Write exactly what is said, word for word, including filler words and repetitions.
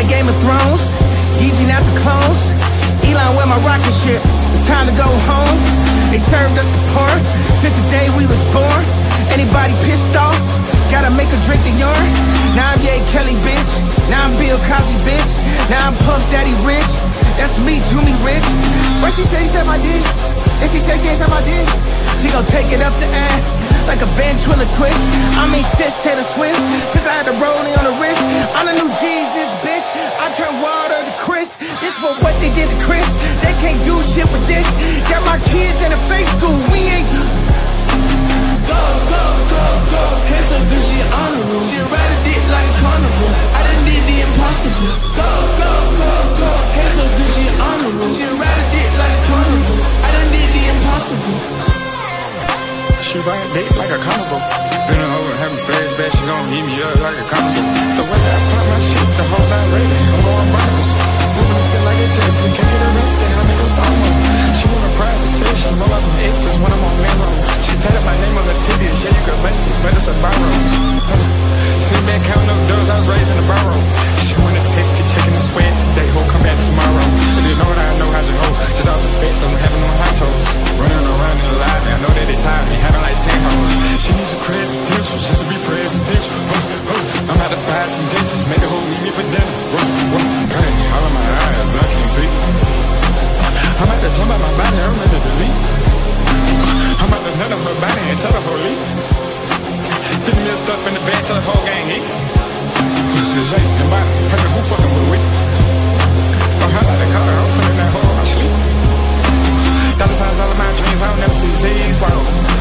like Game of Thrones. Yeezy not the clones. Elon with my rocket ship. It's time to go home. They served us the porn since the day we was born. Anybody pissed off? Gotta make a drink the urine. Now I'm Ye Kelly, bitch. Now I'm Bill Cosby, bitch. Now I'm Puff Daddy Rich. That's me, to me rich. What she say, she said my dick. And she said she ain't said my dick. She gon' take it up the ass like a ventriloquist. I mean, sis Taylor Swift. Since I had the rolling on the wrist. I'm the new Jesus, bitch. I turn water to Chris. This for what they did to Chris. They can't do shit with this. Got my kids in a fake school. We ain't. Go, go, go, go. Hands up, good, she honorable. She ride a dick like a carnival. I done did the impossible. Go, go, go, go. Hands up, good, she honorable. She ride a dick like a carnival. I done did the impossible. She ride a dick like a carnival. Been a hoe and having flashbacks, she gon' eat me up like a carnival. It's the way that I pop my shit, the whole style ready. I'm going Broncos. Moving to feel like a Justin. Can't get arrested, I make them start moving. She want a private session, roll up them X's when I'm on Melrose. She tatted my name on her titties, yeah, you could bless it, but it's a borrow. Sit back counting up doors, I was raised in the borough. She wanna taste your chicken and sweat today, ho, come back tomorrow. If you know what I know, how's your hoe? Just off the fence, don't have no high toes. Running around in the line, I know that they tired me, having like ten hoes. She needs some presidential, just to be presidential. Huh, huh. I'm about to buy some dentures, make the hoe eat me for dinner. Whoa, whoa, hey, all of my eyes, I can't see. I'm about to jump out my body, I'm ready to leave. I'm about to nut on her body and tell her whole leave. fifty mil stuff in the bag, tell the whole gang eat. The Jake and body, tell me who fucking with we. I'm hot like the color, I'm feeling that hole in my sleep. Dollar signs all of my dreams, I don't never see Z's, wow.